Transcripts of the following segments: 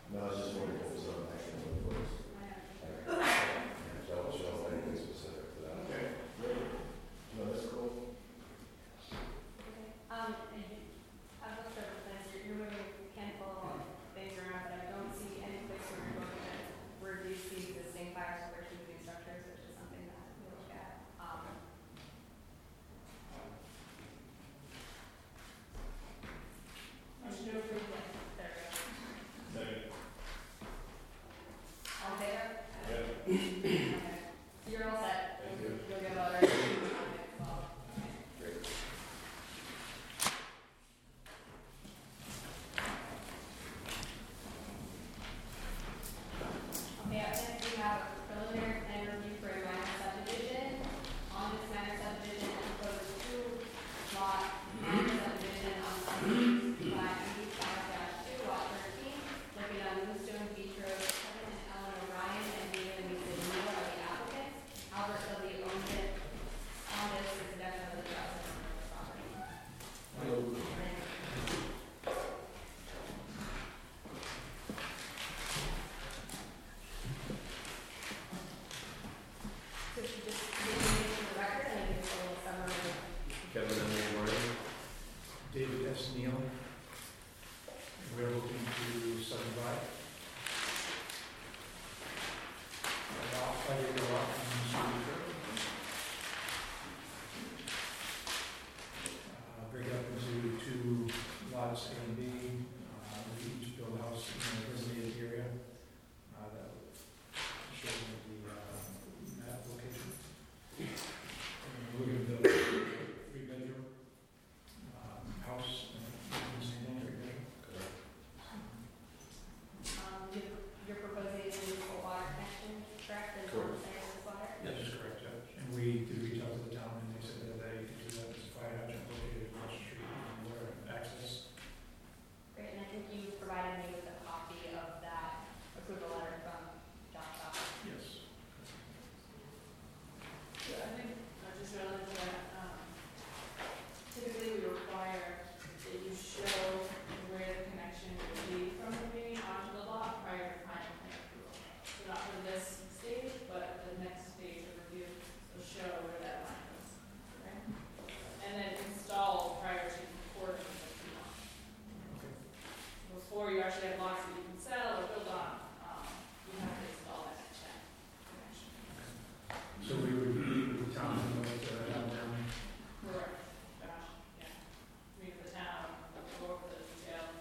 No, I was just wondering if it was on action when it was. So I'll show anything specific to that. Okay, great. No, that's cool. Okay. And I've looked over the plans, you're moving a handful of things around, but I don't see any place where you're going to reduce the existing fire suppression moving structures, which is something that we look at. Motion to approve, there we go. Second. All in favor? Yeah. Okay. So you're all set. Thank you. You'll get letters. Okay, well, Great. okay, up next we have a preliminary plan review for a minor subdivision. On this minor subdivision, I propose 2-lot minor subdivision on by 85-2, lot 13, located on Moonstone Beach Road. Kevin and Ellen O'Ryan and David and Lisa Neal are the applicants. Albert W. owns it. On this is the definite address of the property. So if you just give me for the record and give us a little summary. Kevin and Maureen. David S. Neal. We're looking to subdivide about 5-acre lot in Moonstone Beach Road. Break it up into 2 lots, A and B. We each build a house in a designated area. That shows the map location. And we're going to build a 3-bedroom house in the same area. You're proposing a municipal water connection, correct? There's Correct. one saying this water? That is correct, Judge. And we did reach out to the town, and they said that they could do that as a fire hydrant located across the street and where access. Great, and I think you provided me with a copy of that approval letter from Josh Dodd. Yes. Yeah, I think I just realized that typically we require that you show where the connection would be from the main onto the lot prior to final plan approval. So not for this stage, but the next stage of review will show where that line is. Okay? And then install prior to recording if you want. Okay. Before you actually have lots that you can sell or build on, you have to install that connection. So we would meet with the town and have them. Correct, Josh, yeah. Meet with the town, go over the details.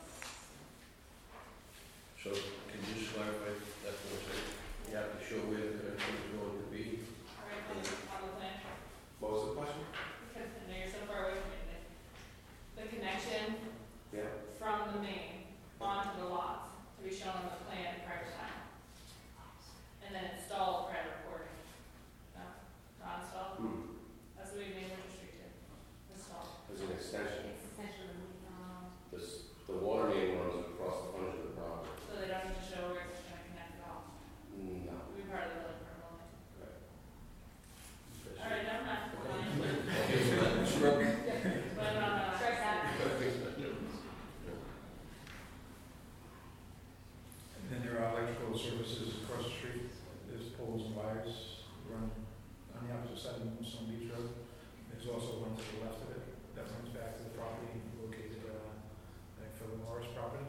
So can you just clarify that for a second? You have to show where the connection is going to be. All right, on the plan, What was the question? because I know you're so far away from it. The connection Yeah. from the main onto the lot to be shown on the plan prior to time. And then install prior to recording. No, not install, that's what we made Winter Street do, install. As an extension, It's essentially, the water main runs across the front of the property. So they don't need to show where it's going to connect at all. No. We'll be part of the building permit. Okay. All right, never mind. But, strike that. And then there are electrical services across the street. There's poles and wires run on the opposite side of Moonstone Beach Road. There's also one to the left of it that runs back to the property located at Philip Morris property.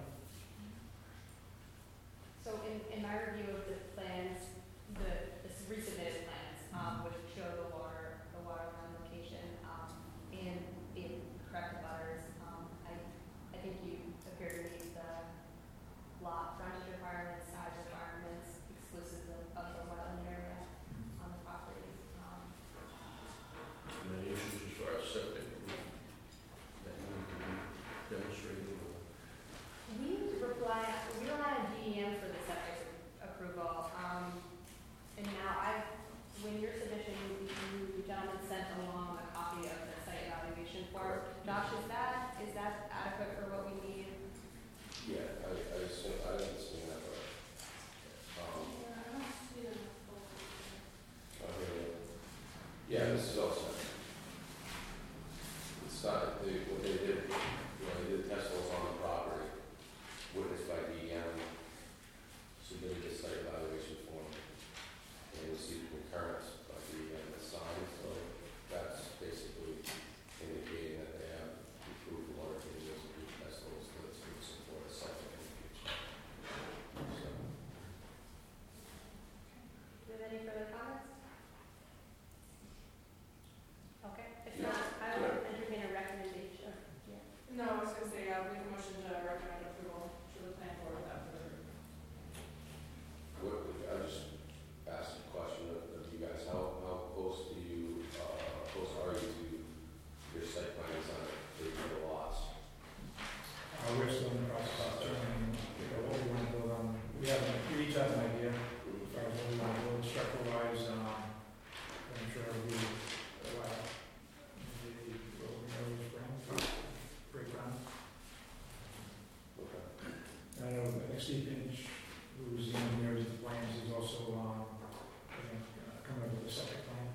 So in my review of the plans, the resubmitted plans, which show the water line location, and the correct butters, I think you appear to meet the lot frontage requirements, size requirements, exclusive of the wetland area on the property. And then issues as far as septic that need to be demonstrated. We rely on DEM for the septic approval. And now when your submission, you gentlemen sent along a copy of the site evaluation form. Josh, is that adequate for what we need? Yeah, I didn't see that, but. Yeah, I don't see the full. Okay. Yeah, this is also. It's not, what they did, they did test holes on the property, witnessed by DEM, should have an idea as far as what we want to do, structure wise, I'm sure it'll be a while. Maybe early spring, break ground. Okay. I know Steve Pinch, who's the engineer of the plans, is also, I think, coming up with a septic plan.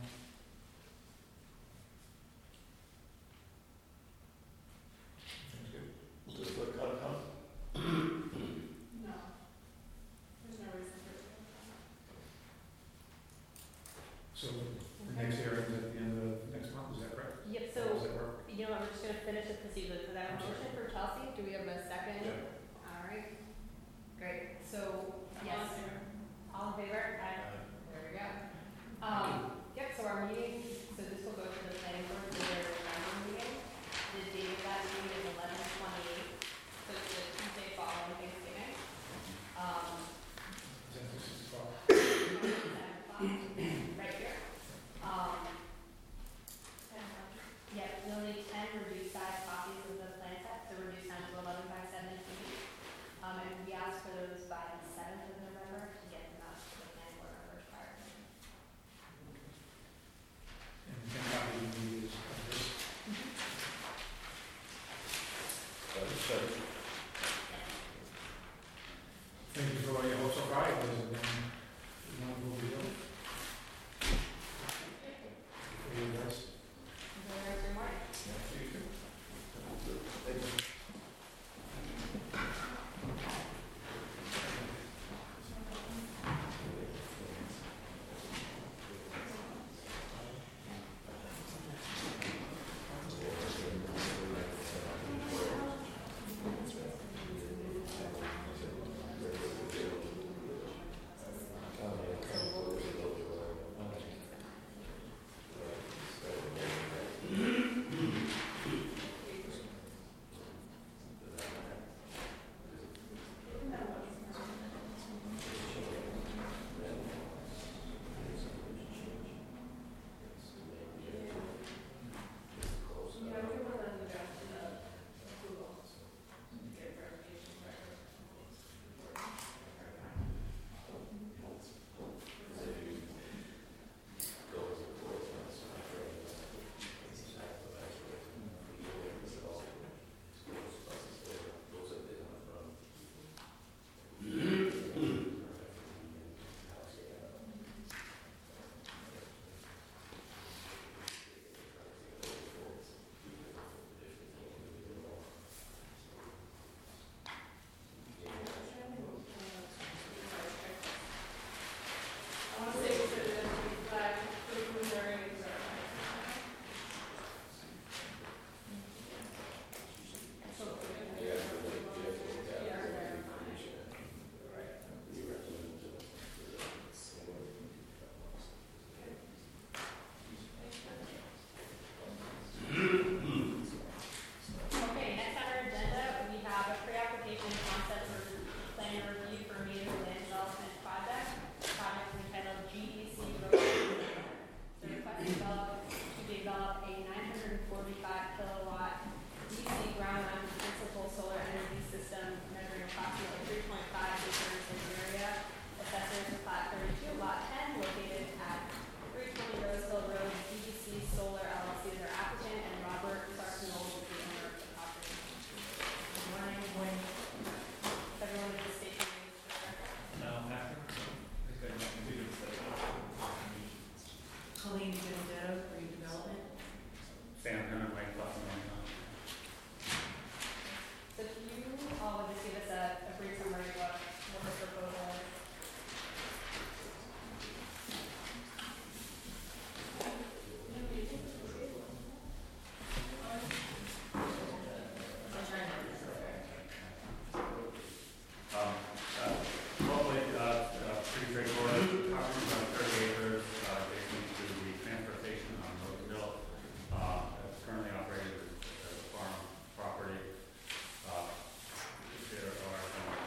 That's good. Does the cut come? No. There's no reason for it. So the next hearing is at the end of next month, is that correct? Yep, Does so, that work? you know, I'm just gonna finish the procedure, because I have a motion for Chelsea, do we have a second? Yeah. Alright, great, so, I'm yes, on there. all in favor? Aye. There we go. Yep, so our meeting, so this will go to the planning board for their November meeting. The date of that meeting is 11/28, so it's the Tuesday following Thanksgiving. Is that 6 o'clock? 7 o'clock, right here. Yeah, you'll need 10 reduced size copies of the plan set, so reduced down to 11 by 17. And we ask for those by the 7th of November to get them out to the planning board members prior to. And the 10 copy you need is of this. So, Thank you for all your help so far, it was a wonderful deal. For you guys. Enjoy the rest of your morning. thank you. Yeah, we were on the draft to the Google. Get verification record. I want to say we said it has to be flagged for the preliminary certified. So, Okay, next on our agenda, we have a pre-application concept for plan review for Meadow Land Development Project. Project is entitled GEC Road. The request is to develop a 945 kilowatt DC ground mounted principal solar energy system measuring approximately 3.5 acres in area. Assessors plat 32, lot 10, located at 320 Rose Hill Road. GEC Solar LLC is our applicant, and Robert Sarkinold is the owner of the property. Good morning. If everyone would just state your names for the record. Colleen Benedetto, redevelopment. Sam Gunner, White Bluff, Illinois. So can you all just give us a brief summary of what the proposal is? Hopefully, pretty straightforward. Property about 30 acres, adjacent to the transfer station on Roseville. It's currently operated as a farm property. There are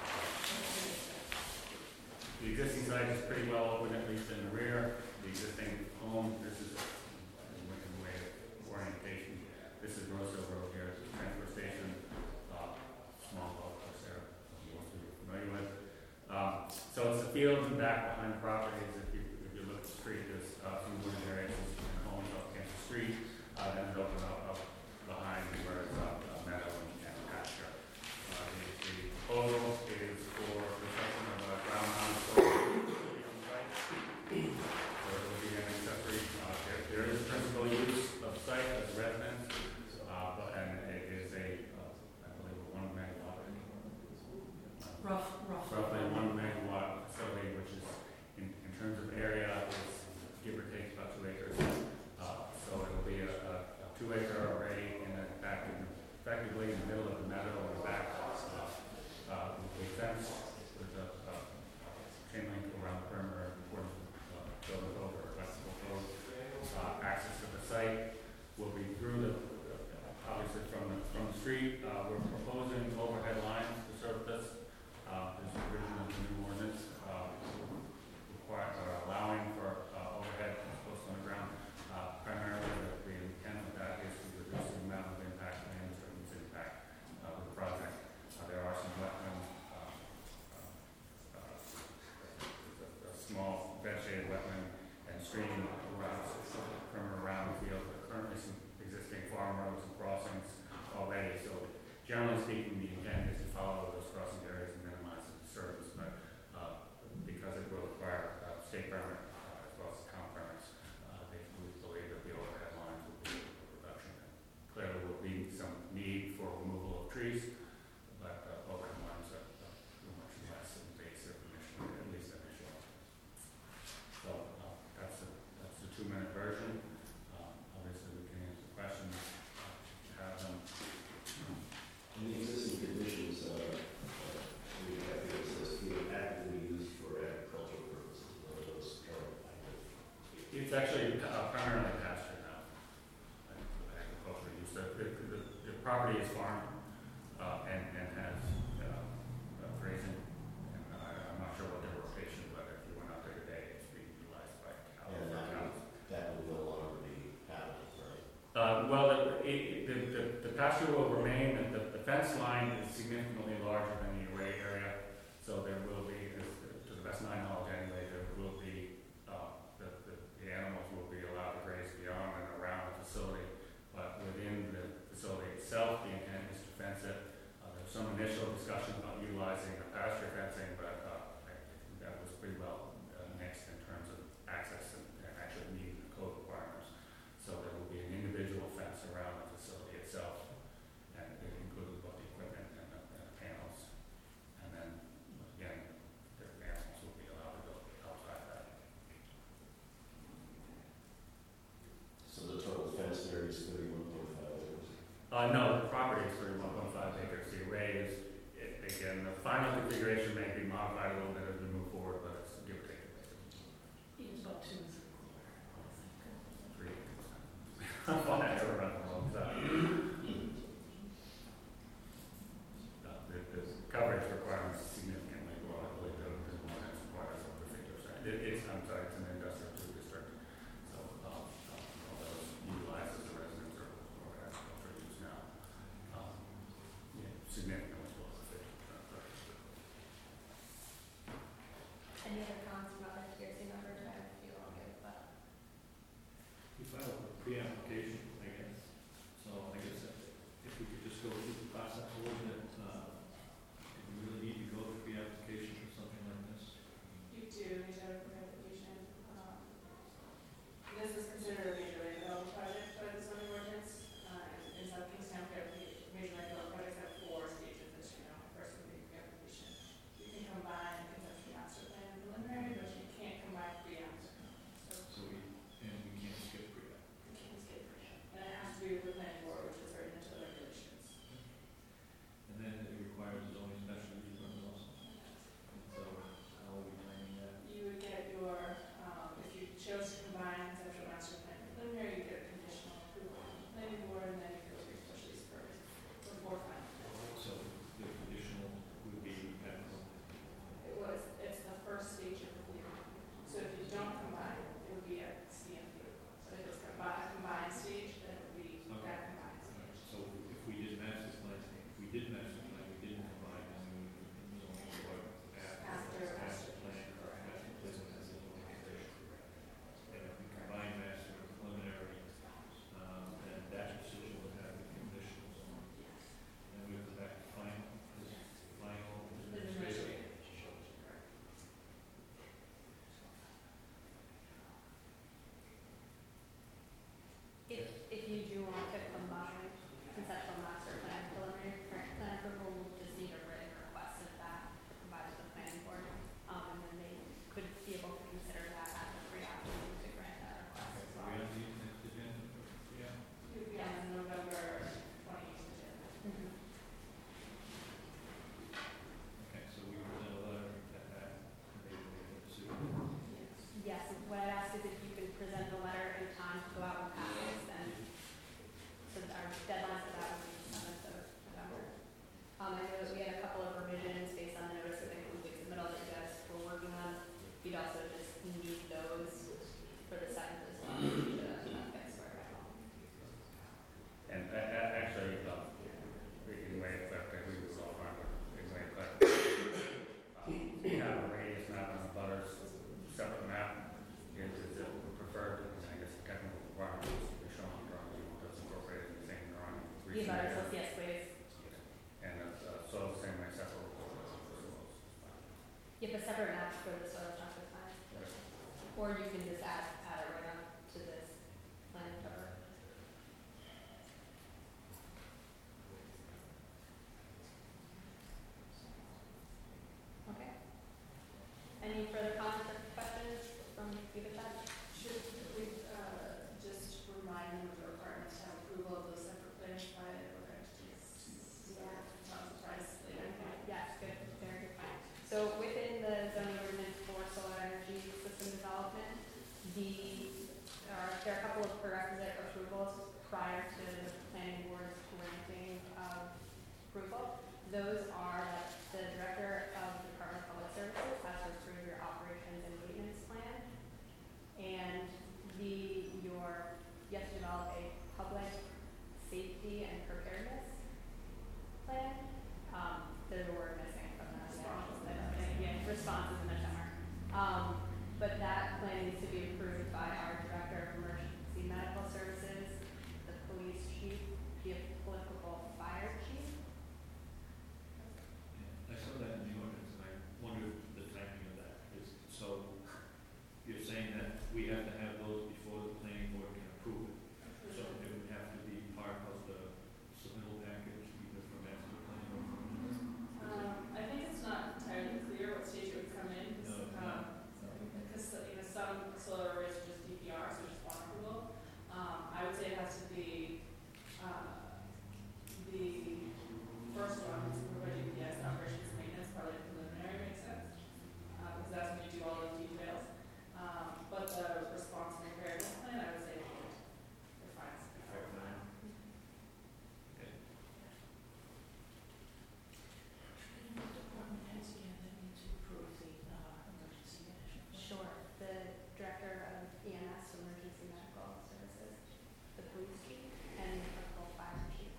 the existing site is pretty well open, at least in the rear. The existing home, this is in the way of orientation. This is Roseville Road here, it's a transfer station. Small golf course there, most of you are familiar with. So it's the fields and back behind properties. If you look at the street, there's some wooded areas and homes up against the street. Then it opens up behind where it's a meadow and pasture. The proposal is for the section of a ground mounted solar facility on the site. So it will be an accessory. There is principal use of the site as residence, and it is I believe, a 1 megawatt. Roughly 1 megawatt facility, which is in terms of area, is give or take about 2 acres. So it'll be a 2-acre array in the back, effectively in the middle of the meadow or the back. With a fence with a chain link around the perimeter, important building over a flexible code. Access to the site will be through obviously from the street. We're proposing overhead lines to surface. There's a provision of the new ordinance allowing for overhead posts on the ground. Primarily, the intent of that is to reduce the amount of impact and disturbance impact of the project. There are some wetlands, a small vegetated wetland and stream around the field. There are currently some existing farm roads and crossings already. So generally speaking, the intent is to follow those crossing areas and minimize the disturbance, but because it will require state permit as well as town permits, we believe that the overhead lines will be a reduction. Clearly, will be some need for removal of trees, but overhead lines are much less invasive initially, at least initially. So that's the 2-minute version. Obviously, we can answer questions. Have them. And the existing conditions, we have here, it says field actively used for agricultural purposes. What are those current? It's actually primarily pasture now. Agricultural use. The property is farmed and has grazing. And I'm not sure what their rotation, but if you went out there today, it's being utilized by cows. That will no longer be happening, right? Well, the pasture will remain. The fence line is significantly larger than the array area, so there will be, to the best of my knowledge anyway, there will be the animals will be allowed to graze beyond and around the facility, but within the facility itself, the intent is to fence it. There's some initial discussion about utilizing the pasture fencing, but I think that was pretty well mixed in terms of access and actually meeting the code requirements. So there will be an individual fence around the facility itself, and it includes both the equipment and the panels. And then, again, the animals will be allowed to go outside that. So the total fence area is 31.5 acres? No, the property is 31.5 acres. The array is, again, the final configuration may be modified a little bit as we move forward, but it's give or take. It's about 2 3/4. 3 acres. I never run the wrong side. The coverage requirements significantly below, I believe, the one that's required for a particular site. It's an industrial district, so although it's utilized as a residence or agricultural use now, significantly below the 50. Any other comments about the TRC number? Do I have a few on good, but You filed a pre-application, I guess. So I guess if we could just go through the process a little bit, do we really need to go to pre-application for something like this? You do need to have a pre-application. This is considered a major land development project by the zoning ordinance. In South Kingstown, major land development projects have 4 stages, as you know. First would be pre-application. You can combine conceptual master plan and preliminary, but you can't combine pre-app. So So we can't skip pre-app. you can't skip pre-app. the soil transfer plan. Right. Or you can just add it right up to this plan cover. Okay. Any further comments or questions from either side? Should we, just remind them of the requirements to have approval of those separate plans by other entities? Yeah. Not surprised later. Okay, yes, good, very good point. So within the zoning ordinance for solar energy system development, there are a couple of prerequisite approvals prior to the planning board's granting of approval. Those are that the director of the Department of Public Services has to approve your operations and maintenance plan, and you have to develop a public safety and preparedness plan. There's a word missing from that. Response is in the summer. But that plan needs to be approved by our director of emergency medical services, the police chief, the applicable fire chief. I saw that in the ordinance, and I wondered the timing of that. So you're saying that we have to have those before the planning board can approve it? So it would have to be part of the submittal package, either from master plan or from. I think it's not entirely clear what stage it would come in, because, some solar arrays are just DPR, so just one approval. I would say it has to be, the first one, providing yes, operations and maintenance, probably preliminary makes sense, because that's when you do all those details. But the response and preparedness plan, I would say, defines before that. Department heads again that need to approve the emergency management. Sure. The director of EMS, Emergency Medical Services, the police chief, and the applicable fire chief.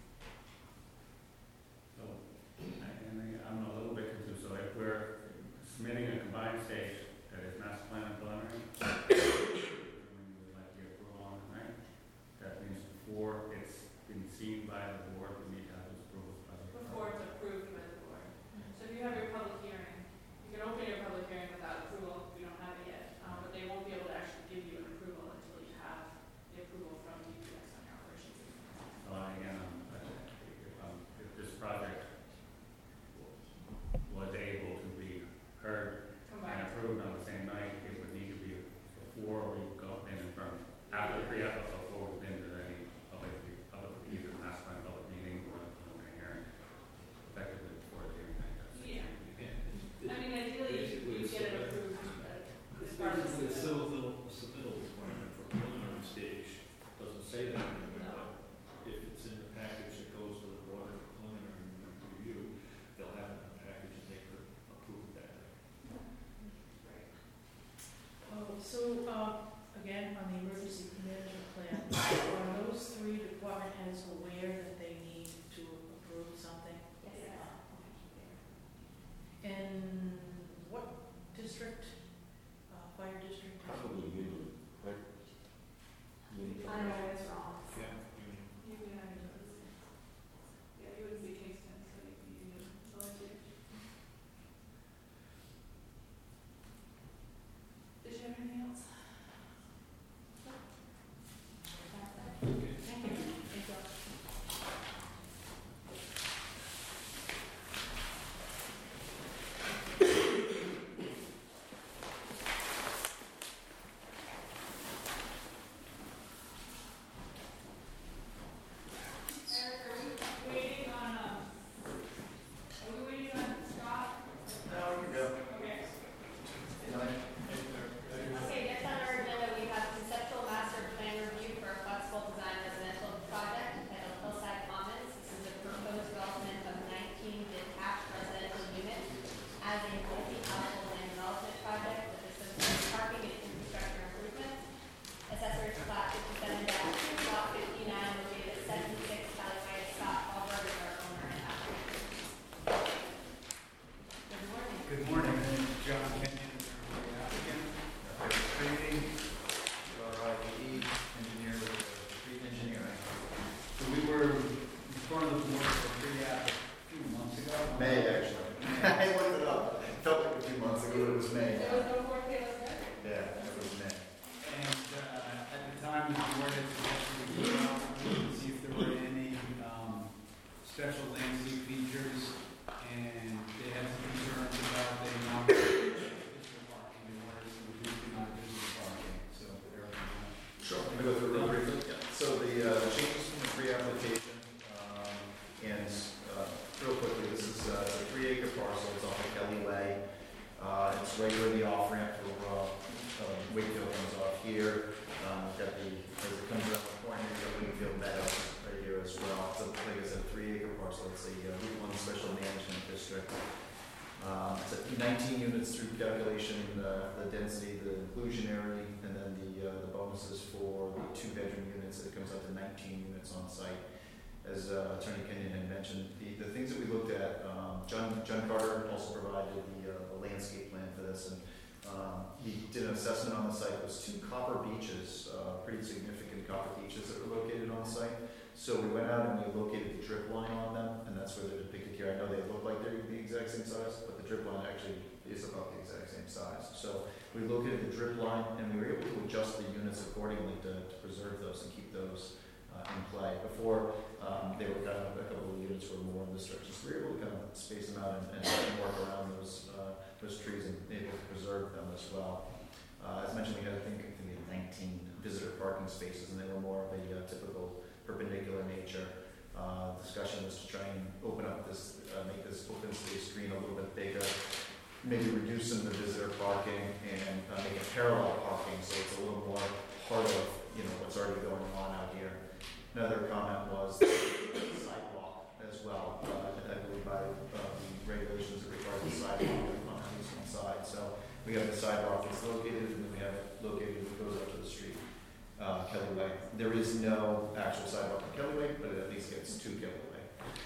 So, I'm a little bit confused, so if we're submitting a combined stage that is master plan and preliminary, we would like the approval on it, right? That means before it's been seen by the board, we need to have those approvals by the board. Before it's approved by the board. So if you have your public hearing, you can open your public hearing without approval, we don't have it yet, but they won't be able to actually give you an approval until you have the approval from DPS on your operations. Again, if this project was able to be heard and Combined. approved on the same night, it would need to be before we go in and from, after the pre-app, before we've been to any public, either master plan, public meeting, or preliminary hearing, effectively before the hearing. Yeah. Yeah. I mean, ideally, you get it approved It's as part of basically a the submittal requirement for preliminary stage. Doesn't say that anywhere, No. but if it's in the package that goes to the board for preliminary review, they'll have it in the package and they could approve that. Right. There was no 4K was there? Yeah, that was meant. And at the time, the board had suggested we go out and see if there were any special landscape features, and they had some concerns about the amount of additional parking. They wanted us to reduce the amount of additional parking, so everything. Sure, let me go through it real briefly. So the changes from the pre-application, and real quickly, this is a 3-acre parcel, it's off of Kelly Way. It's right where the off-ramp for Wakefield comes off here. Got the, as it comes around the corner, you've got Wakefield Meadows right here as well. So like I said, 3-acre parcel, it's a Route 1 Special Management District. It's at 19 units through calculation, the density, the inclusionary, and then the bonuses for the 2-bedroom units. It comes up to 19 units on site. As Attorney Kenyon had mentioned, the things that we looked at, John Carter also provided the landscape plan for this, and he did an assessment on the site. There was 2 copper beaches, pretty significant copper beaches that were located on the site. So we went out and we located the drip line on them, and that's where they're depicted here. I know they look like they're the exact same size, but the drip line actually is about the exact same size. So we located the drip line, and we were able to adjust the units accordingly to preserve those and keep those in play. Before, they were kind of, a couple of units were more in the stretches. So we were able to kind of space them out and work around those trees and be able to preserve them as well. As mentioned, we had, I think we had 19 visitor parking spaces, and they were more of a typical perpendicular nature. Discussion was to try and open up this, make this open space screen a little bit bigger, maybe reduce some of the visitor parking and make it parallel parking, so it's a little more part of what's already going on out here. Another comment was the sidewalk as well. I believe by the regulations it requires a sidewalk on the eastern side. So we have the sidewalk that's located, and then we have it located that goes up to the street, Kelly Way. There is no actual sidewalk on Kelly Way, but it at least gets to Kelly Way.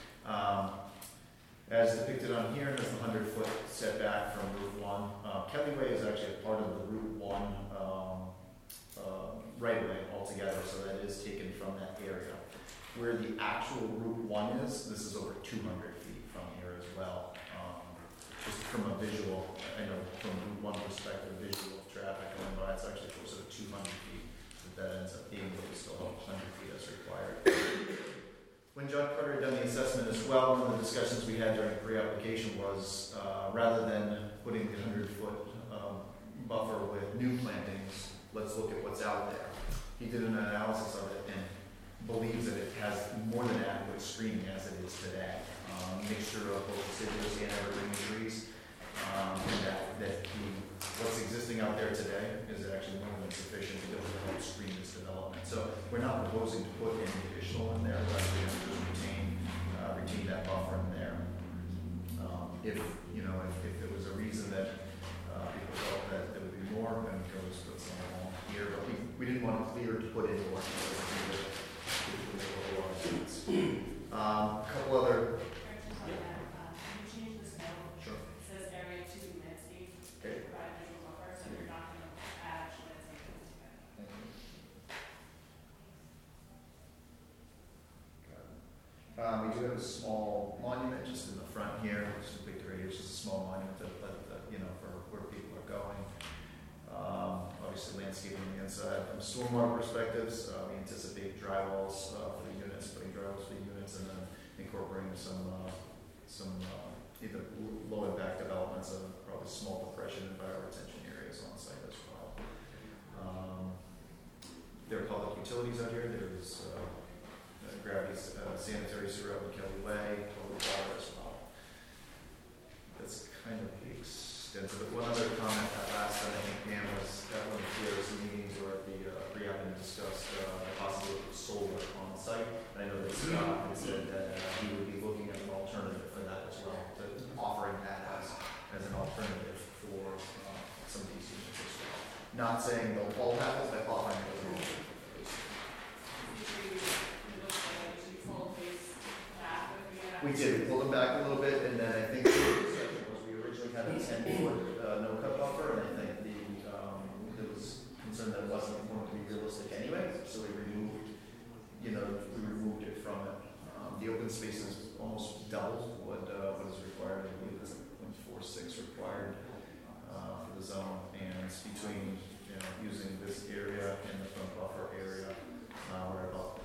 As depicted on here, there's the 100-foot setback from Route 1. Kelly Way is actually a part of the Route 1 right-of-way altogether, so that is taken from that area. Where the actual Route 1 is, this is over 200 feet from here as well. Just from a visual, I know from Route 1 perspective, visual of traffic going by, it's actually closer to 200 feet. That ends up being, but we still have 100 feet as required. When John Carter had done the assessment as well, one of the discussions we had during the pre-application was rather than putting the 100-foot buffer with new plantings, let's look at what's out there. He did an analysis of it and believes that it has more than adequate screening as it is today. Mixture of both deciduous and evergreen trees, and that what's existing out there today is actually more than sufficient to be able to help screen this development. So we're not proposing to put any additional in there, but we're going to just retain that buffer in there. If there was a reason that people felt that there would be more, then we could always put some along here, but we didn't want to clear to put in more. A couple other. Can you change this note? Sure. It says area to landscape, Okay. provide visual buffer, so you're not going to add actual landscape to it. We do have a small monument just in the front here, just a picture right here, it's just a small monument that for where people are going. Obviously landscaping on the inside. From stormwater perspectives, we anticipate drywalls for the units, putting drywalls for the units, and then incorporating some either low impact developments of probably small depression and fire retention areas on site as well. There are public utilities out here. There's gravity sanitary sewer out in Kelly Way, total water as well. That's kind of the extensive. But one other comment that last time I think Dan was at one of the PRC meetings or at the pre-app and discussed the possibility of solar on site. And I know that Scott had said that he would be looking at an alternative for that as well, offering that as an alternative for some of these units as well. Not saying they'll all have it, but offering it as an alternative. We did. We pulled them back a little bit, and then I think the discussion was we originally had a 10-foot no-cut buffer, and I think there was concern that it wasn't going to be realistic anyway, so we removed it from it. The open space is almost double what is required. I believe it's 0.46 required for the zone. variance between, using this area and the front buffer area. We're about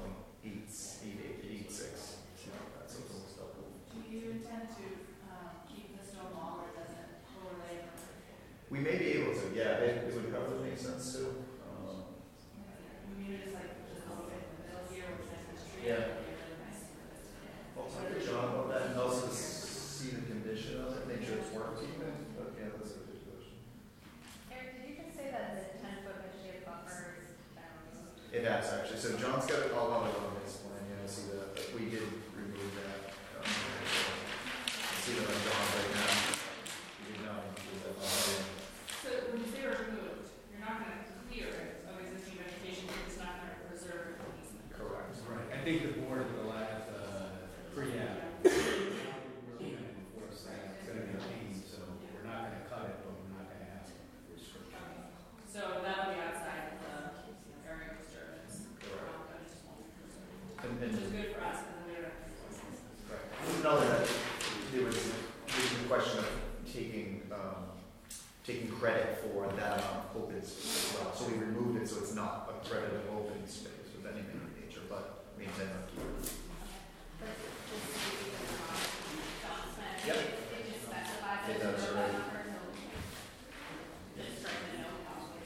0.86. That's a little stuff. Do you intend to keep the stone wall, or does it overlay? We may be able to, yeah, it would probably make sense to. Maybe it's like just a little bit in the middle here, which is the tree. Yeah. It'd be really nice for this to get. I'll talk to John about that and also see the condition of it, make sure it's working, but yeah, that's a good question. Eric, did you just say that the 10-foot vegetative buffer is down? It has actually, so John's got it all on his plan, see that, but we did remove that. See that on John right now. We did not include that on here. So when you say removed, you're not gonna clear it of existing vegetation, it's not gonna preserve the easement. Correct. Right, I think the board will have, pre-app. We're gonna enforce that, it's gonna be a pain, so we're not gonna cut it, but we're not gonna ask for restriction. So that'll be outside the area of disturbance. Correct. But it just won't be preserved. And Which is good for us, because then we don't have to enforce this. right. Not only that, there was the question of taking credit for that amount of open space as well. So we removed it, so it's not a credit of open space of any nature, but we intend on keeping it. But just so you can, John's plan, Yep. it just specifies It it does, as a right. buffer, so just for the note, probably.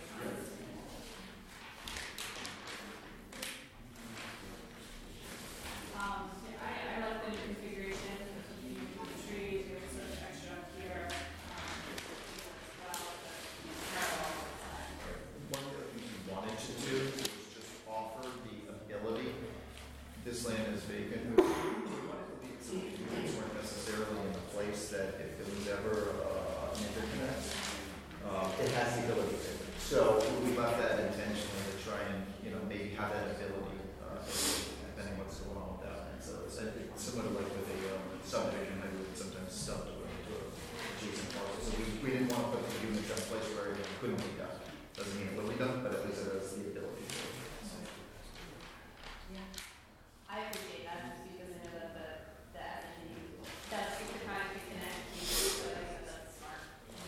I like the new configuration, you can put the trees, you have sort of extra up here, as well, parallel outside. One of the things we wanted to do was just offer the ability, this land is vacant, we wanted to leave some units weren't necessarily in a place that if there was ever an interconnect, it has the ability to. So we left that intentionally to try and, maybe have that ability, depending what's going on with that. And so it's similar to like with a subdivision, I would sometimes sub to adjacent parcels. So we didn't want to put the units in a place where it couldn't be done. Doesn't mean it will be done, but at least it has the ability to. Yeah. I appreciate that, just because I know that the entity does keep the kind of connect, so I think that's smart.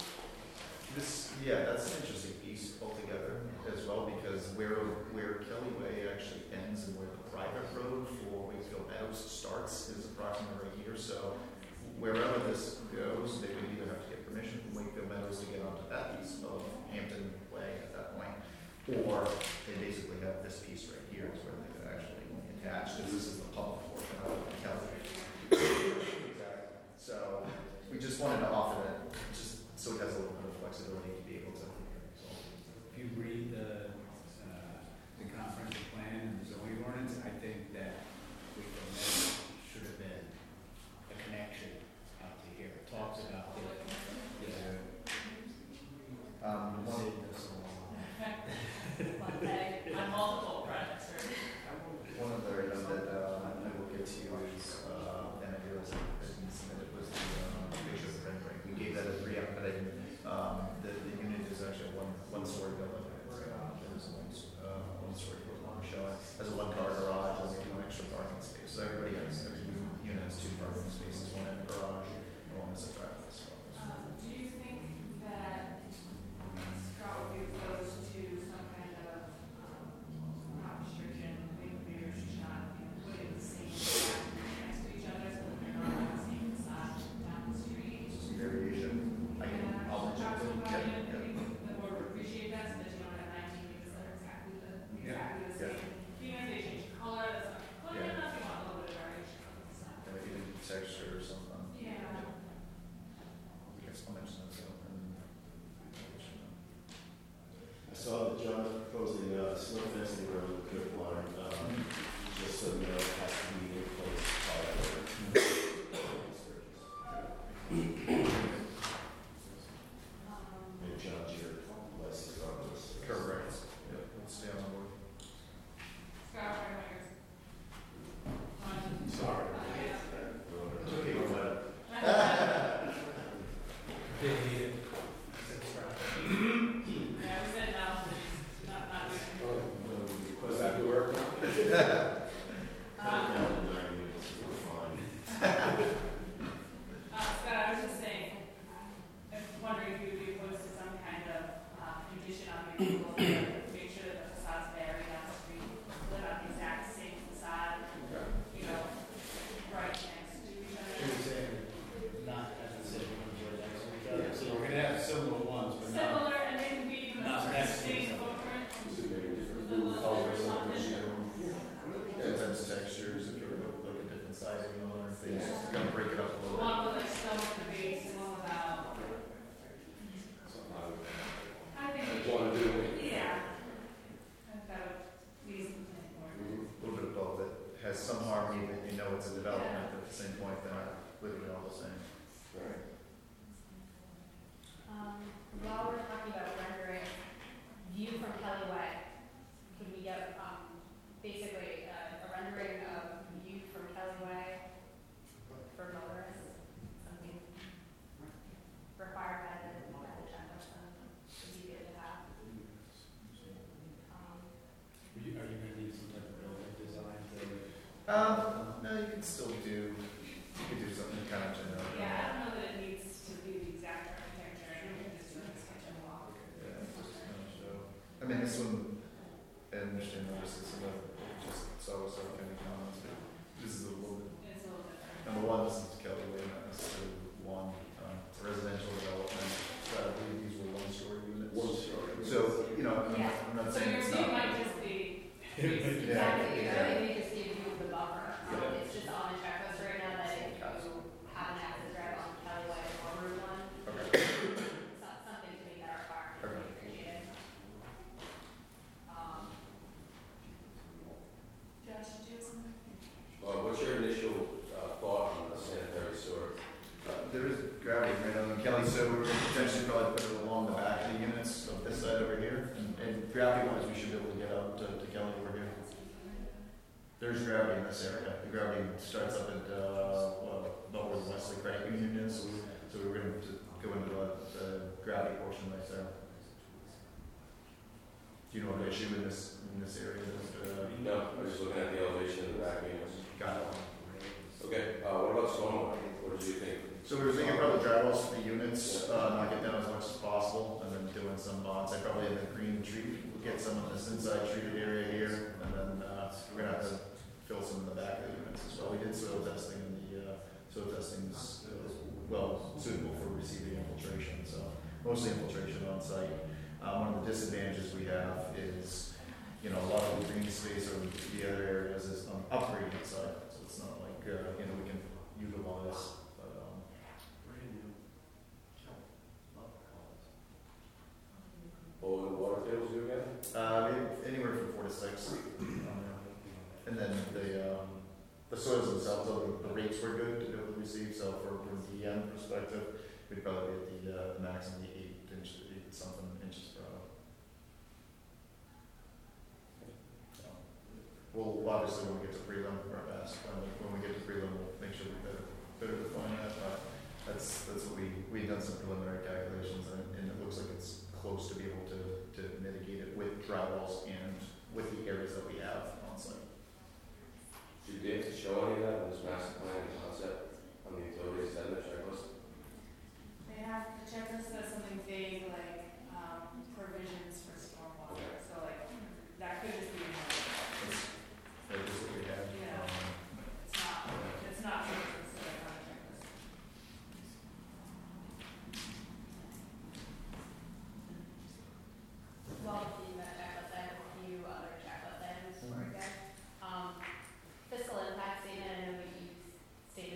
That's an interesting piece altogether as well, because where Kelly Way actually ends and where the private road for Wakefield Meadows starts is approximately right here. So wherever this goes, they would either have to get permission from Wakefield Meadows to get onto that piece of Hampton Way at that point, or they basically have this piece right here is where they could actually attach, because this is the public portion of Kelly. Exactly. So we just wanted to offer that, just so it has a little bit of flexibility to be able to. If you read the comprehensive plan and the zoning ordinance, I think that Wakefield Meadows should have been a connection out to here. It talks about the One, One day. On multiple projects, right? one of the items that I will get to you is, and I realized that I didn't submit it, was the picture of the rendering. We gave that a 3-up, but I didn't. The unit is actually a one-story building. There's a one-story building showing as a one-car garage and maybe an extra parking space. So every unit has 2 parking spaces, one in a garage and one is a driveway. So. Do you think that Scott would be opposed to some kind of, not restriction, maybe restriction on, putting the same factory next to each other so that they're not on the same facade down the street? Some variation. I'll mention Talk to it. them about Yeah, it, yeah. I think the board would appreciate that, so that you don't have 19 units that are exactly the same. Even if they change color, that's not, well, Yeah. enough, you want a little bit of variation on the side. Maybe even texture or something. Yeah. Yes, I'll mention that. I saw that John is proposing snow fencing around the curb line, just so you know, it has to be in place and John's your license on this. Correct. Yep, let's stay on board. Scott, what are yours? Sorry. It's okay, we'll let it. They need it. Yeah, we said no, not doing it. Was that the work? Um, Yeah, make sure that the facades vary down the street, so they're not the exact same facade, you know, right next to each other. Not as a city, so we're gonna have similar ones, but not. Similar, and they can be even Not the next to same each other. footprint. Yeah, types of textures, if you're gonna look at different sizing on or things, just kind of break it up a little bit. One with like stone at the base, and one without. I think, Want to do it? yeah. I think that would be something more. A little bit of both, it has some harmony, that you know it's a development, but at the same point, they're not literally all the same. Right. While we're talking about rendering view from Kelly Way, could we get, basically, a rendering of view from Kelly Way for motorists? Something required by the checklist, would be good to have. Are you gonna need some type of building design to? No, you can still do, you could do something kind of generic. Yeah, I don't know that it needs to be the exact architecture, I think we can just do a sketch of law. Yeah, just kind of show. I mean, this one, and Michigan notices some of it, just so kind of comments, but this is a little bit, It's a little different. number one, this is Kelly Way, not necessarily one, residential development, so I believe these were one-story units. One story. So, you know, I'm not So saying your it's view not. might just be. Exactly, it Yeah. really may just give you the buffer. Yeah. It's just on the checklist right now that if you have an access drive on Kelly Way or Route 1, Okay. it's not something to meet that requirement, Okay. we appreciate it. Josh, did you have something? What's your initial thought on the sanitary sewer? There is gravity right on Kelly, so we're gonna potentially probably put it along the back of the units of this side over here, and gravity wise, we should be able to get out to Kelly over here. There's gravity in this area, the gravity starts up at, about where the Wesley Credit Union is, so we're gonna go into the gravity portion right there. Do you know what the issue in this area is? No, I was just looking at the elevation of the back units. Got it. Okay, what about stormwater? What did you think? So we were thinking probably drywalls for the units, knock it down as much as possible, and then doing some bonds. I probably in the green tree, we'll get some of this inside treated area here, and then we're gonna have to fill some in the back of the units as well. We did soil testing, and the soil testing is well suitable for receiving infiltration, so mostly infiltration on site. One of the disadvantages we have is, you know, a lot of the green space or the other areas is on the upgrading side, so it's not like you know, we can utilize. Oh, the water tables you again? Anywhere from 4 to 6. And then the soils themselves, the rates were good to be able to receive. So from the DM perspective, we'd probably be at the maximum 8 something inches per hour. So we'll obviously when we get to prelim, our best. When we get to prelim, we'll make sure we better define that. But that's what we've done some preliminary calculations, and it looks like it's close to be able to mitigate it with drywalls and with the areas that we have on site. Did you get to show any of that in this master plan and concept on the utilities and the checklist? They have, the checklist says something vague like, provisions for stormwater, so like, that could just be another. That is what we have. Yeah. It's not something specific on the checklist. Well, in that checklist, I have a few other checklist items for you guys. Fiscal impact statement, I know that you stated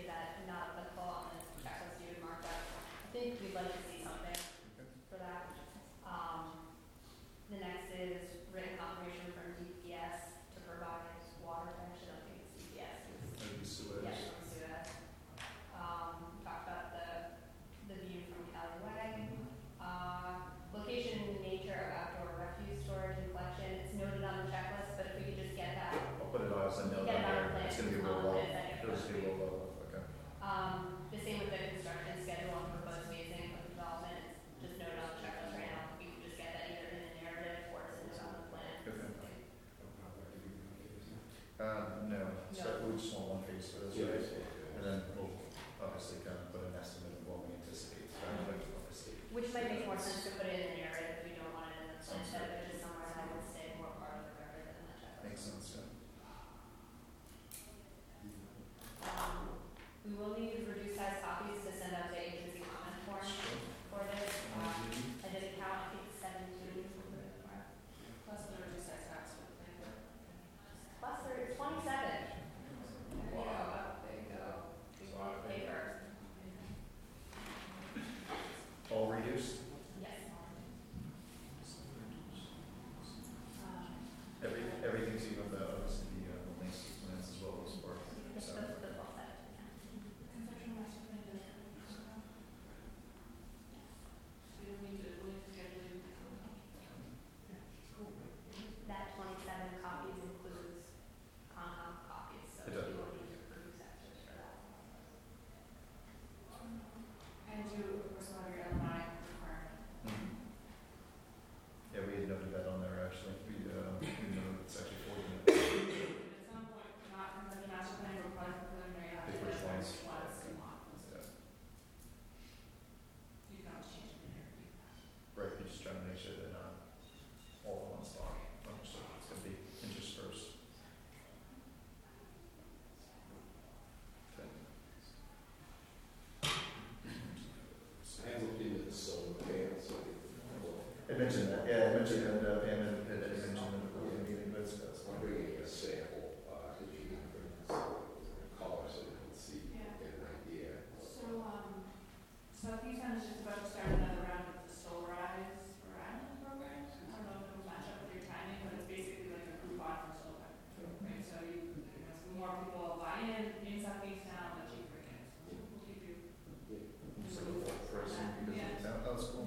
mentioned, and Pam had mentioned in the meeting, but it's I'm bringing a sample, if you can bring color so you can see, Yeah. get an idea. So, Southeastern is just about to start another round of the Solarize for Island program. I don't know if it'll match up with your timing, but it's basically like a coupon for solar. Right, so the more people buy in Southeastern, the cheaper it gets. We'll keep you. sort of the first thing because Yeah. that was cool.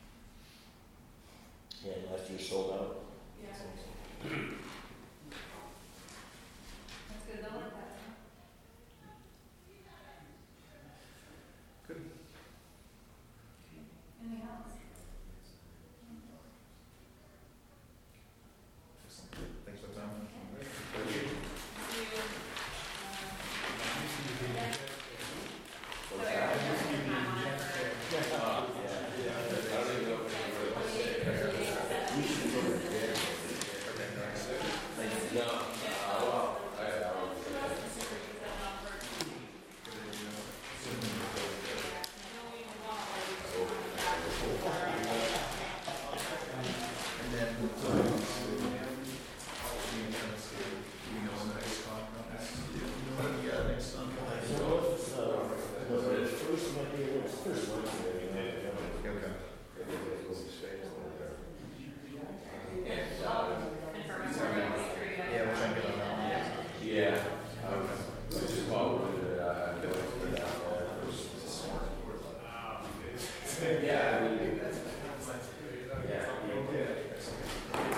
Yeah, last year sold out. Yeah. That's good, they'll like that. Good. Anything else? Excellent. Thanks for the time. See you. So, yeah, we're just gonna time on it for- I don't even know if No. And then, we know when the next contract is. Yeah, next contract. Okay. Yeah, we'll try and get on that one. Yeah, which is probably the, yeah, I mean, yeah.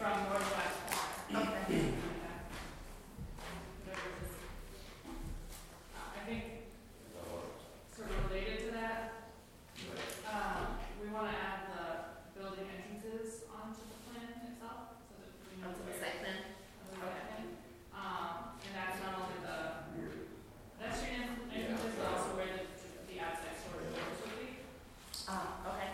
from northwest corner. Okay. Whatever it is. I think sort of related to that, we want to add the building entrances onto the plan itself, so that we know Onto the where. site plan. Okay. And that's not only the pedestrian entrances, but also where the outside storage doors would be. Okay.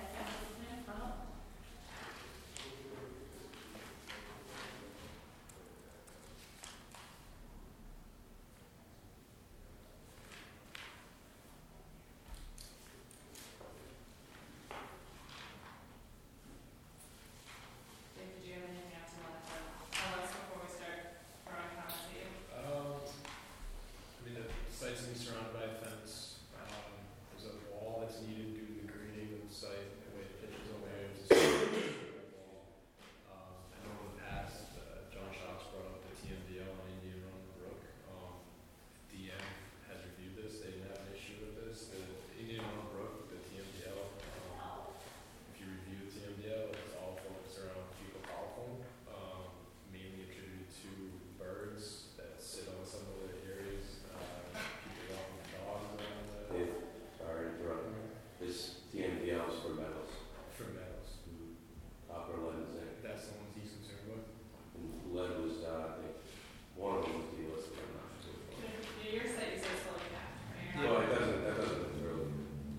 Dave, did you have anything else you wanted to tell us before we start throwing comments at you? I mean, the site's gonna be surrounded by a fence. There's a wall that's needed due to the grading of the site, the way it pitches away. It's a wall. I know in the past, John Shops brought up the TMDL on Indian Run Brook. DM has reviewed this, they didn't have an issue with this. The Indian Run Brook, the TMDL, if you review the TMDL, it's all focused around fecal polyfoam, mainly attributed to birds that sit on some of the areas, people walking dogs around the. Sorry to interrupt. This TMDL is for metals, For meadows. copper, lead, and zinc. That's the ones he's concerned with. And lead was, I think, one of them was delisted, I'm not sure. Your site is just fully capped, right? Well, that doesn't really,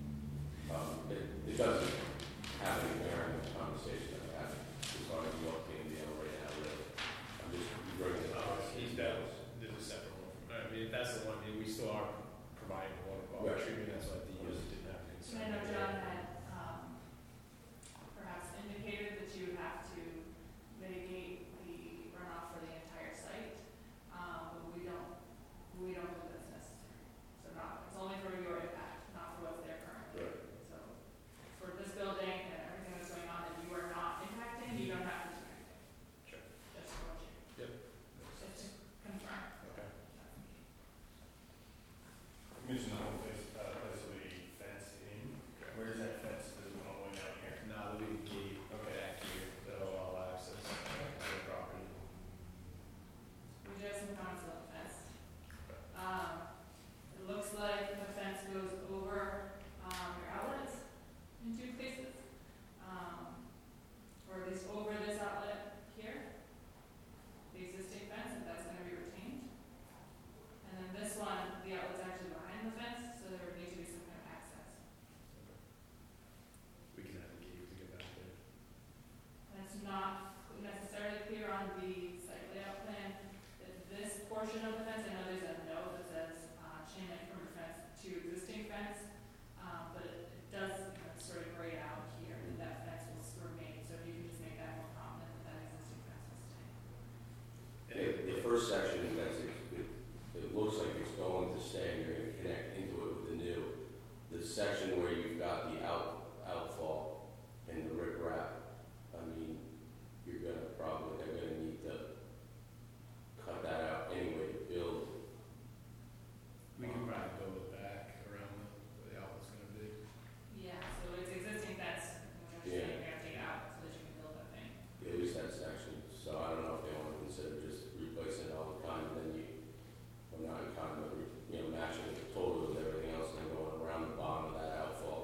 it doesn't have any bearing on the conversation that we're having, as far as what TMDL right now, really. I'm just bringing it up. There's a separate one. I mean, if that's the one, we still are providing the water quality Right. treatment, that's why the use didn't have to And I know John had, perhaps indicated that you would have to mitigate the runoff for the entire site, but we don't believe that's necessary. So it's only for your impact, not for what's there currently. Right. So for this building and everything that's going on that you are not impacting, you don't have to do anything. Sure. Just for what you. Yep. Just to confirm. Okay. You mentioned the whole place will be fenced in. Where is that fence? Does it go all the way down here? Now there'll be a gate back here that'll allow access to the property. We do have some comments about the fence. It looks like the fence goes over, your outlets in two places. Or at least over this outlet here. The existing fence, if that's gonna be retained. And then this one, the outlet's actually behind the fence, so there would need to be some kind of access. We can have a gate to get back there. And it's not necessarily clear on the site layout plan that this portion of the fence, I know there's a note that says, chain link from fence to existing fence, but it does sort of grade out here that fence will remain, so if you can just make that more prominent that existing fence will stay. The first section, it looks like it's going to stay, you're gonna connect into it with the new. The section where you've got the outfall and the riprap, I mean, they're gonna need to cut that out anyway to build. We can probably build it back around where the outlet's gonna be. Yeah, so it's existing fence, and we're saying you have to take it out so that you can build that thing. At least that section, so I don't know if they want to consider just replacing it all the time, and then matching the total with everything else and going around the bottom of that outfall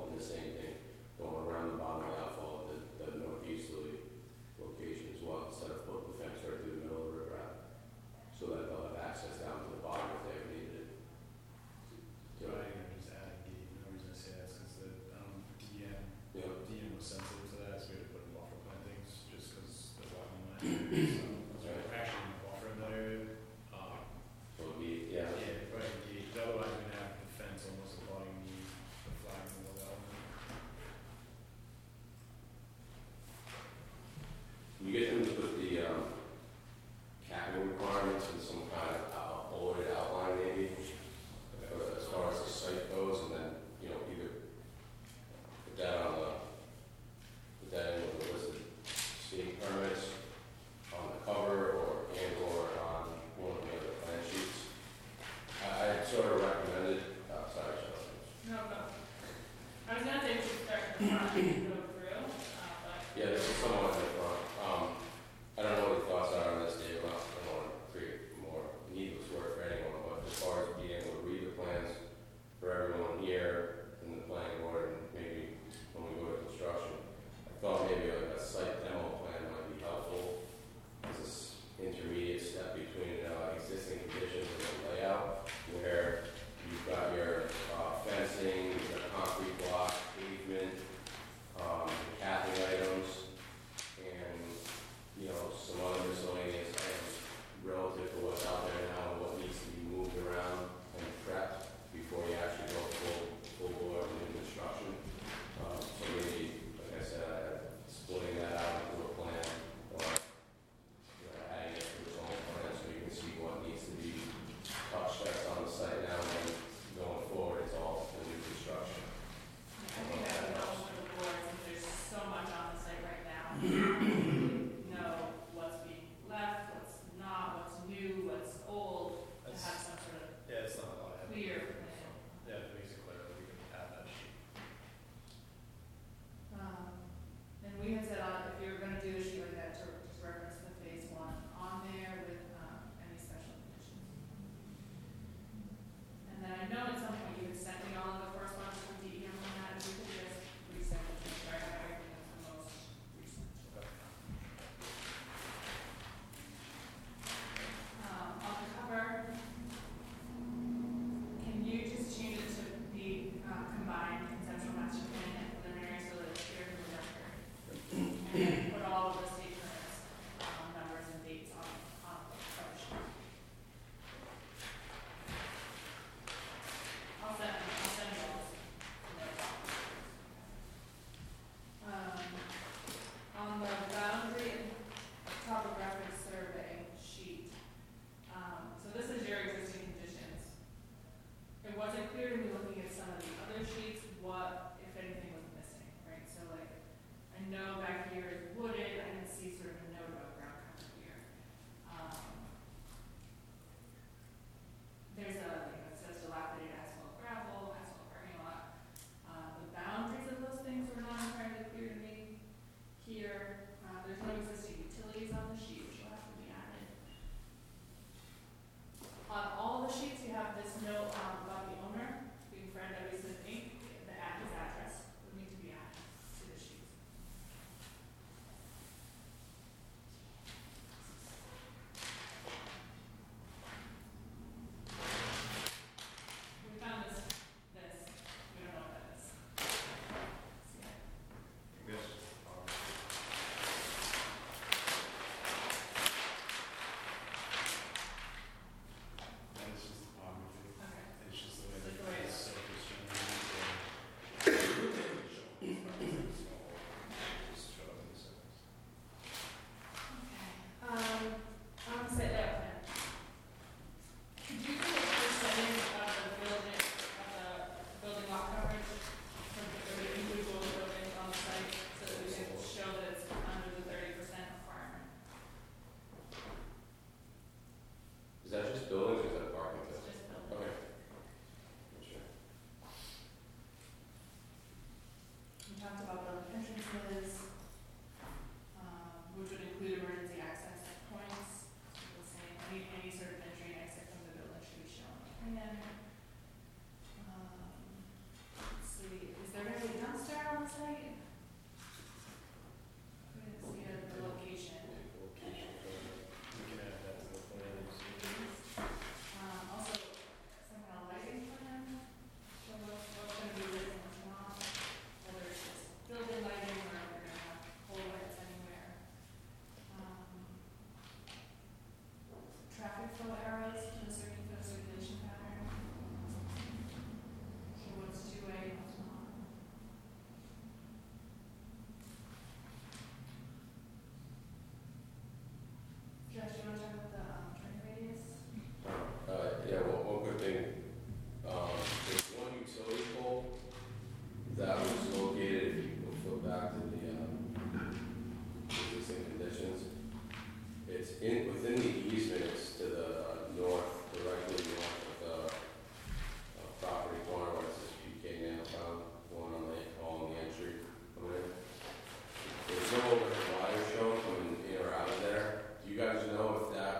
within the easement, it's to the north, directly north of the property corner where it says PK Nail Town, going on the entry coming in. There's no overhead wire shown coming in or out of there. Do you guys know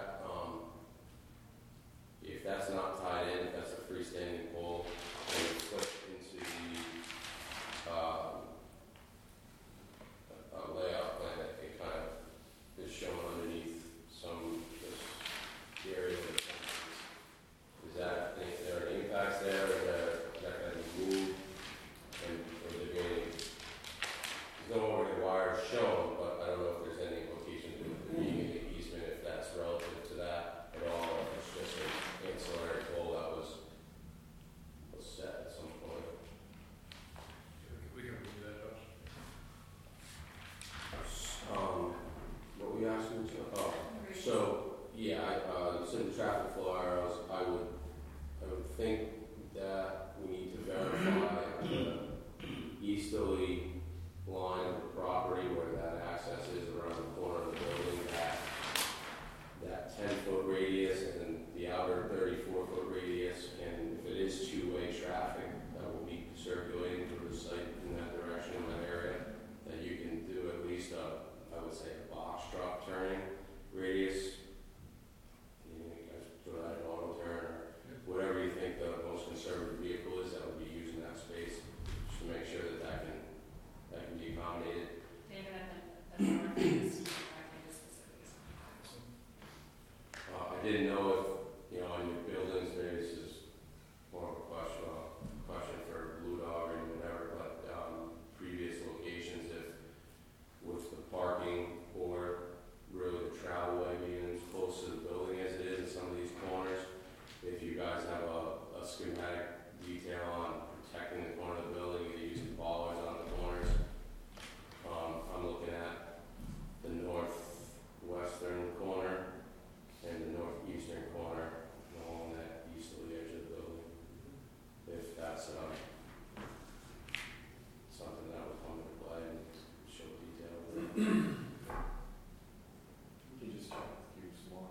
if that's not tied in, if that's a freestanding pole, and it's flipped into the layout plan, it kind of is shown underneath this area of the fences. Is there any impacts there, or is that going to be moved? And or the grading? There's no overhead wire shown, but I don't know if there's any implications with the being in the easement, if that's relative to that at all, or if it's just an ancillary pole that was set at some point. We can remove that, Josh. What were you asking? Oh, so, yeah, it's in the traffic flow arrows. I would think that we need to verify the easterly line of the property where that access is around the corner of the building, that 10-foot radius and the outer 34-foot radius, and if it is two-way traffic that will be circulating through the site in that direction, in that area, that you can do at least I would say a box truck turning radius. You guys throw that an auto turn or whatever you think the most conservative vehicle is that would be using that space, just to make sure that can be accommodated. David, I think that's our biggest, I didn't know if, on your buildings, maybe this is more of a question for Blue Dog or whatever, but previous locations, if with the parking or really the travel way being as close to the building as it is in some of these corners, if you guys have a schematic detail on protecting the corner of the building, either using bollards on the corners. I'm looking at the northwestern corner and the northeastern corner along that easterly edge of the building. If that's something that would come into play and show detail. We can just try to do some more,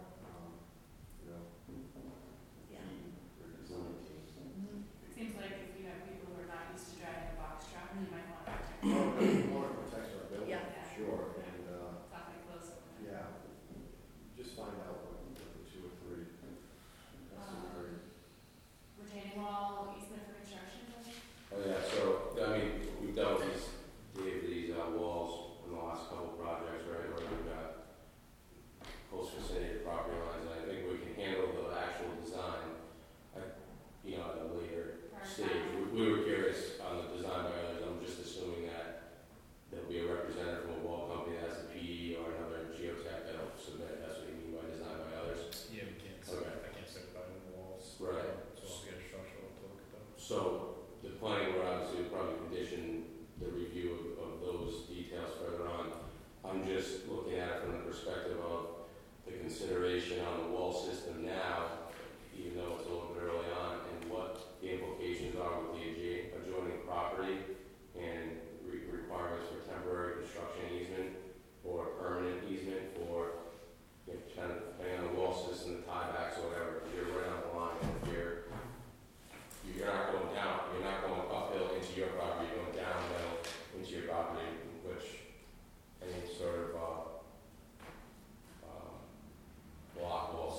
Yeah. or design teams. Seems like if you have people who are not used to driving a box truck, you might want to protect We want to protect our building, Yeah. sure, and, something close. yeah, just find out what the 2 or 3. That's the very. Retaining wall, easement for construction, Oh yeah, so, we've dealt with these walls in the last couple of projects, right, where we've got close vicinity to property lines, and I think we can handle the actual design, at a later stage. We were curious on the design by others. I'm just assuming that there'll be a representative from a wall company that has a PE or another geotech that'll submit. That's what you mean by design by others. Yeah, we can't Okay. I can't set by the walls. Right. So I'll get a structural to look at them. So the planning would obviously probably condition the review of those details further on. I'm just looking at it from the perspective of the consideration on the wall system now, even though it's a little bit early on, and what the implications are with the adjoining property and requirements for temporary construction easement or permanent easement for, kind of depending on the wall system, the tiebacks or whatever. If you're right on the line, if you're not going down, you're not going uphill into your property, you're going downhill into your property, which any sort of block wall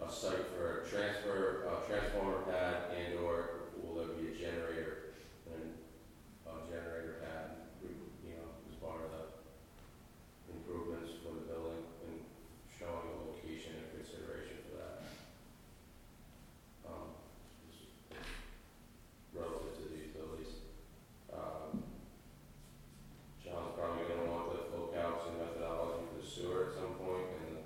a site for a transformer pad and or will there be a generator and a generator pad, you know, as part of the improvements for the building and showing a location and consideration for that. Just relative to the utilities. John's probably gonna want the flow calcs and methodology for the sewer at some point, and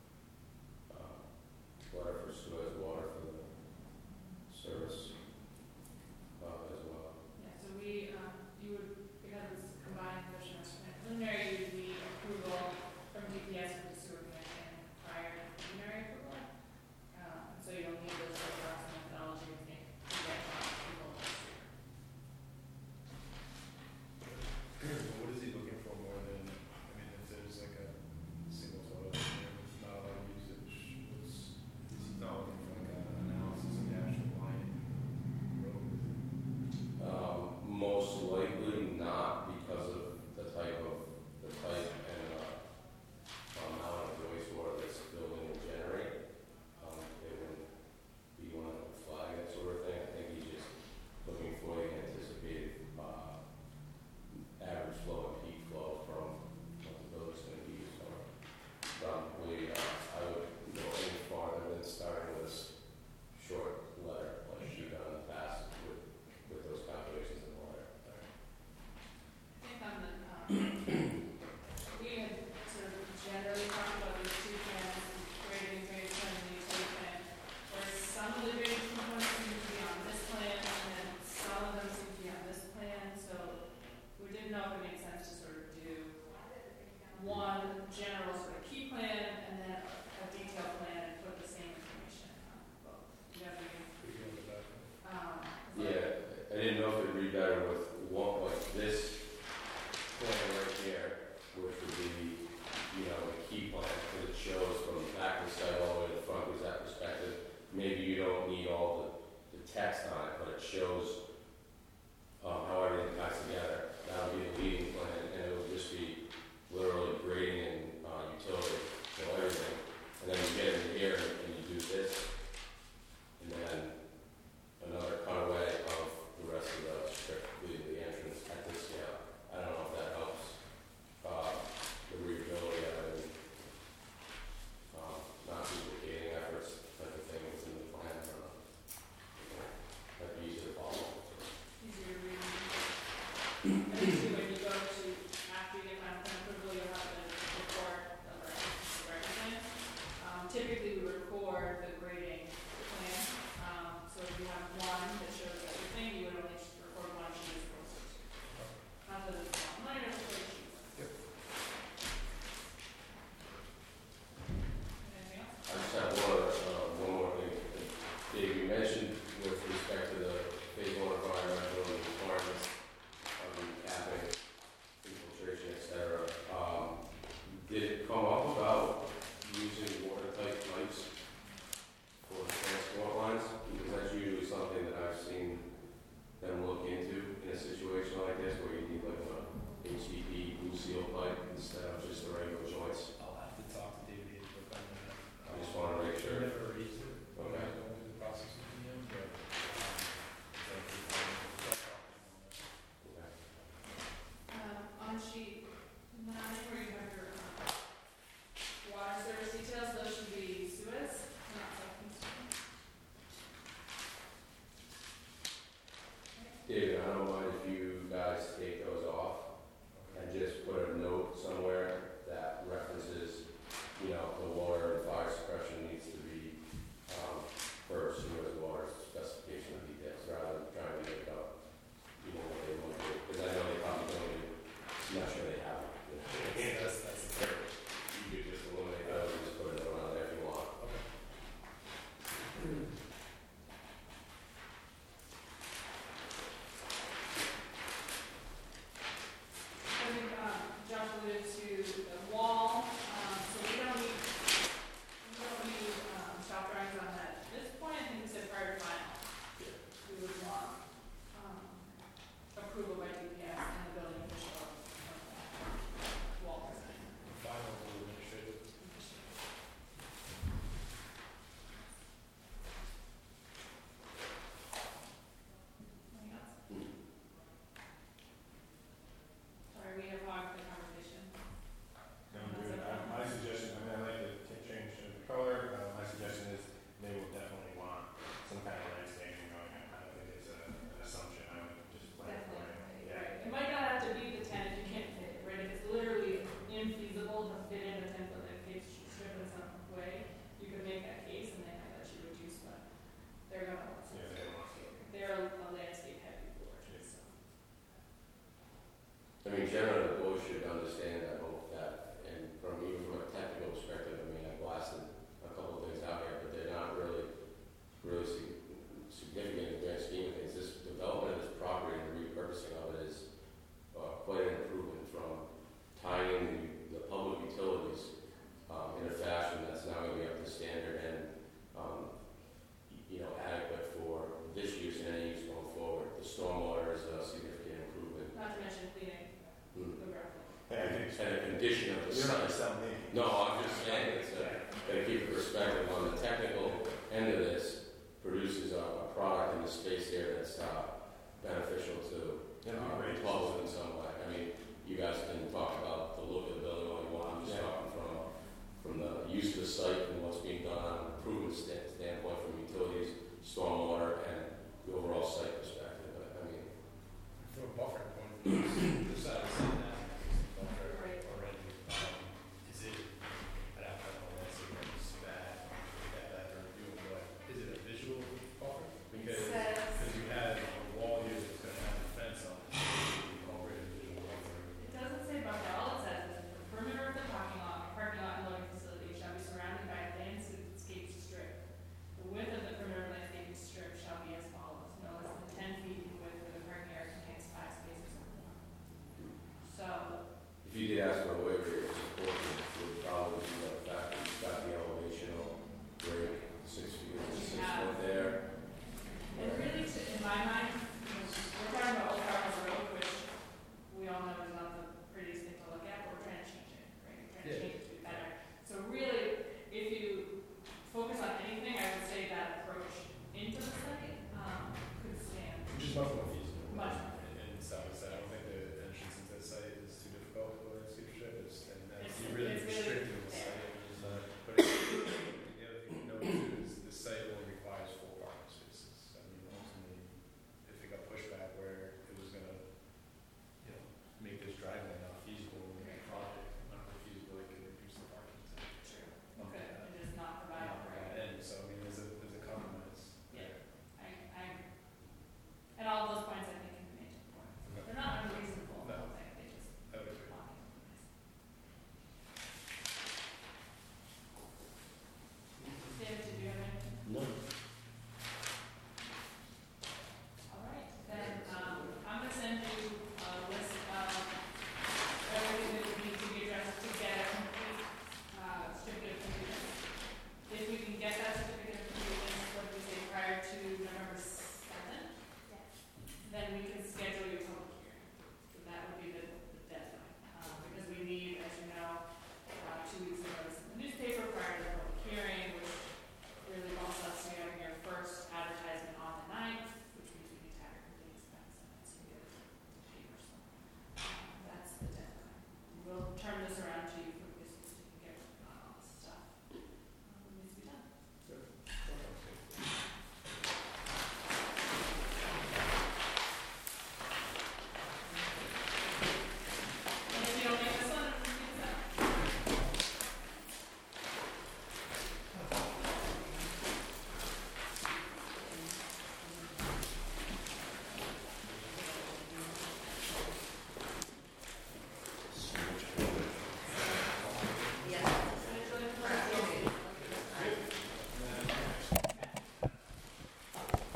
water for sewer, water for the service, as well. Yeah, so we, you would, because it's combined commissioners, preliminary, you would need approval from DPS for the sewer connection prior to preliminary approval. So you'll need those programs and methodology to get approval of the sewer. What is he looking for more than, I mean, if there's like a single toilet in there with not a lot of usage, is he not looking for like an analysis of the actual line road? Most likely not because of the type and amount of wastewater this building will generate. It wouldn't be one of the flag, that sort of thing. I think he's just looking for the anticipated average flow and peak flow from what the building's going to be used for. Probably, I would go any farther than starting with this short letter, like you've done in the past with those calculations in the letter. I think on the, we had sort of generally talked about these two plans, grading, drainage plan, and utility plan, where some of the drainage components seem to be on this plan, and then some of them seem to be on this plan, so we didn't know if it made sense to sort of do one general sort of key plan, and then a detailed plan, and put the same information on both. You know what I mean? We can look at that. Yeah, I didn't know if it'd read better with one, like this plan right here, which would be, you know, a key plan, because it shows from the back of the site all the way to the front, is that perspective. Maybe you don't need all the text on it, but it shows